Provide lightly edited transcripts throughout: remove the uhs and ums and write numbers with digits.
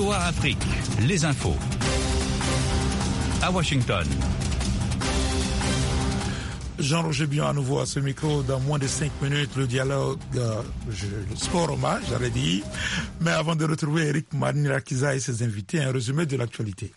VOA Afrique, les infos. À Washington. Jean-Roger Bion à nouveau à ce micro. Dans moins de 5 minutes, le dialogue, le sport hommage, j'aurais dit. Mais avant de retrouver Eric Manirakiza et ses invités, un résumé de l'actualité.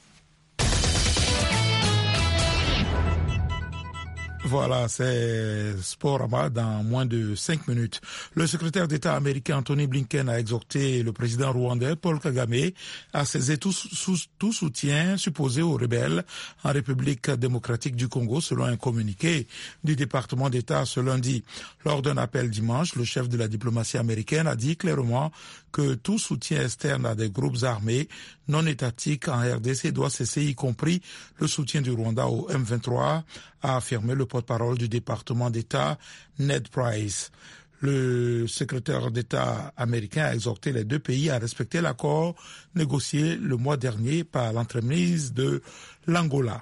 Voilà, c'est Sporama dans moins de 5 minutes. Le secrétaire d'État américain Anthony Blinken a exhorté le président rwandais Paul Kagame à cesser tout soutien supposé aux rebelles en République démocratique du Congo, selon un communiqué du département d'État ce lundi. Lors d'un appel dimanche, le chef de la diplomatie américaine a dit clairement que tout soutien externe à des groupes armés non étatiques en RDC doit cesser, y compris le soutien du Rwanda au M23, a affirmé le porte-parole du département d'État, Ned Price. Le secrétaire d'État américain a exhorté les deux pays à respecter l'accord négocié le mois dernier par l'entremise de l'Angola.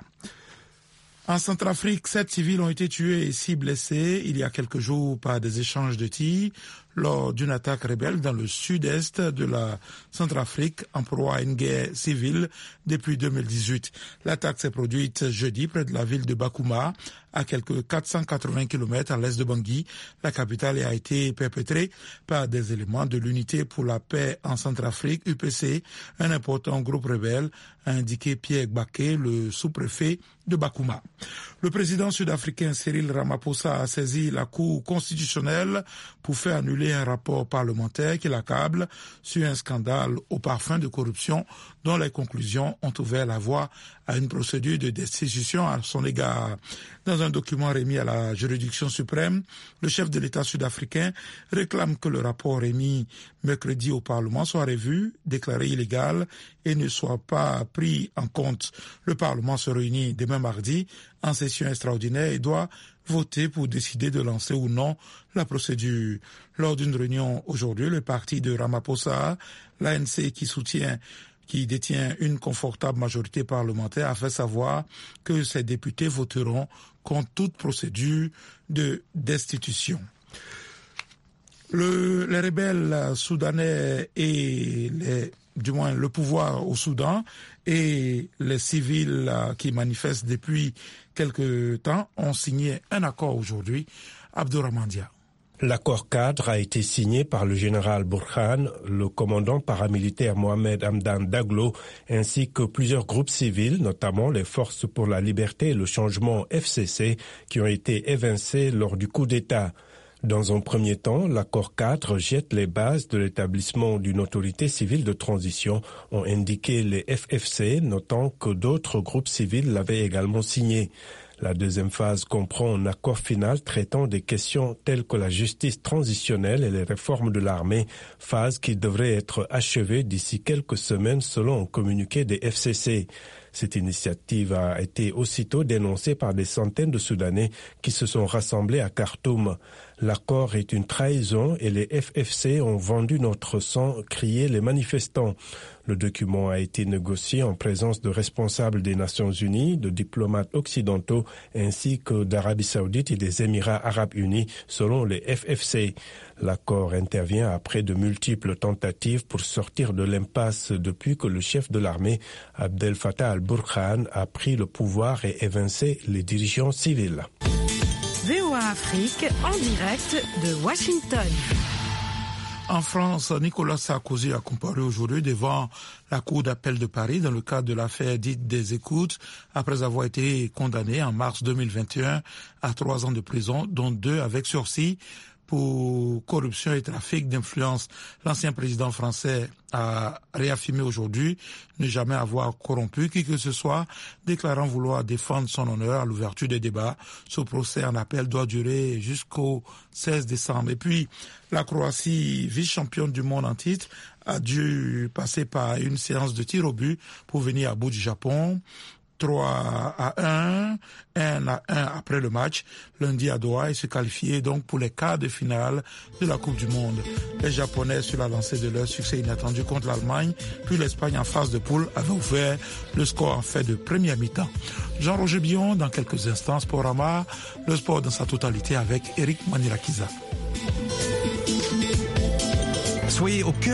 En Centrafrique, 7 civils ont été tués et 6 blessés il y a quelques jours par des échanges de tirs lors d'une attaque rebelle dans le sud-est de la Centrafrique en proie à une guerre civile depuis 2018. L'attaque s'est produite jeudi près de la ville de Bakouma, à quelques 480 km à l'est de Bangui, la capitale, et a été perpétrée par des éléments de l'Unité pour la paix en Centrafrique, UPC, un important groupe rebelle, a indiqué Pierre Baké, le sous-préfet de Bakouma. Le président sud-africain Cyril Ramaphosa a saisi la Cour constitutionnelle pour faire annuler un rapport parlementaire qui l'accable sur un scandale au parfum de corruption dont les conclusions ont ouvert la voie à une procédure de destitution à son égard. Dans un document remis à la juridiction suprême, le chef de l'État sud-africain réclame que le rapport remis mercredi au Parlement soit revu, déclaré illégal et ne soit pas pris en compte. Le Parlement se réunit demain mardi en session extraordinaire et doit voter pour décider de lancer ou non la procédure. Lors d'une réunion aujourd'hui, le parti de Ramaphosa, l'ANC qui détient une confortable majorité parlementaire, a fait savoir que ses députés voteront contre toute procédure de destitution. Les rebelles soudanais et le pouvoir au Soudan et les civils qui manifestent depuis quelque temps ont signé un accord aujourd'hui. Abdourahmane Dia. L'accord cadre a été signé par le général Burhan, le commandant paramilitaire Mohamed Hamdan Daglo, ainsi que plusieurs groupes civils, notamment les Forces pour la Liberté et le Changement FCC, qui ont été évincés lors du coup d'État. Dans un premier temps, l'accord cadre jette les bases de l'établissement d'une autorité civile de transition, ont indiqué les FFC, notant que d'autres groupes civils l'avaient également signé. La deuxième phase comprend un accord final traitant des questions telles que la justice transitionnelle et les réformes de l'armée, phase qui devrait être achevée d'ici quelques semaines selon un communiqué des FCC. Cette initiative a été aussitôt dénoncée par des centaines de Soudanais qui se sont rassemblés à Khartoum. L'accord est une trahison et les FFC ont vendu notre sang, criaient les manifestants. Le document a été négocié en présence de responsables des Nations Unies, de diplomates occidentaux ainsi que d'Arabie Saoudite et des Émirats Arabes Unis, selon les FFC. L'accord intervient après de multiples tentatives pour sortir de l'impasse depuis que le chef de l'armée, Abdel Fattah al-Burhan, a pris le pouvoir et évincé les dirigeants civils. VOA Afrique en direct de Washington. En France, Nicolas Sarkozy a comparu aujourd'hui devant la Cour d'appel de Paris dans le cadre de l'affaire dite des écoutes, après avoir été condamné en mars 2021 à 3 ans de prison, dont 2 avec sursis pour corruption et trafic d'influence. L'ancien président français a réaffirmé aujourd'hui ne jamais avoir corrompu qui que ce soit, déclarant vouloir défendre son honneur à l'ouverture des débats. Ce procès en appel doit durer jusqu'au 16 décembre. Et puis, la Croatie, vice-championne du monde en titre, a dû passer par une séance de tir au but pour venir à bout du Japon. 3-1, 1-1 après le match, lundi à Doha, et se qualifier donc pour les quarts de finale de la Coupe du Monde. Les Japonais, sur la lancée de leur succès inattendu contre l'Allemagne, puis l'Espagne en phase de poule, avaient ouvert le score en fait de première mi-temps. Jean-Roger Bion, dans quelques instants, Sporama, le sport dans sa totalité avec Eric Manirakiza. Soyez au cœur